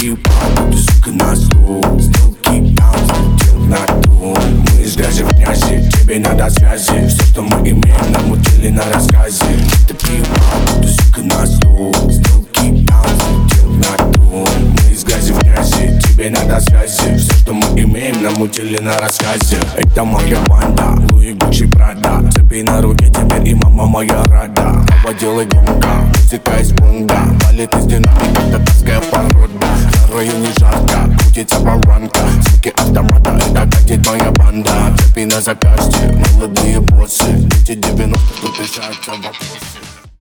ты, сука, на стул. Сделки там, залетел на ту. Мы из грязи в грязи, тебе надо связи. Все, что мы имеем, намутили на рассказе. Ты, сука, на стул. Сделки там, залетел на ту. Мы из грязи в грязи, тебе надо связи. Все, что мы имеем, намутили на рассказе. Это моя банда, Луи, Гуччи, Прада. Цепи на руке теперь и мама моя рада. Баба, делай громко, музыка из бунга. Валит из динамика, татарская порода. На районе жарко, крутится баранка. Звуки автомата, это катит моя банда. Цепи на запястье, молодые боссы. Дети 90-х, тут решаются вопросы.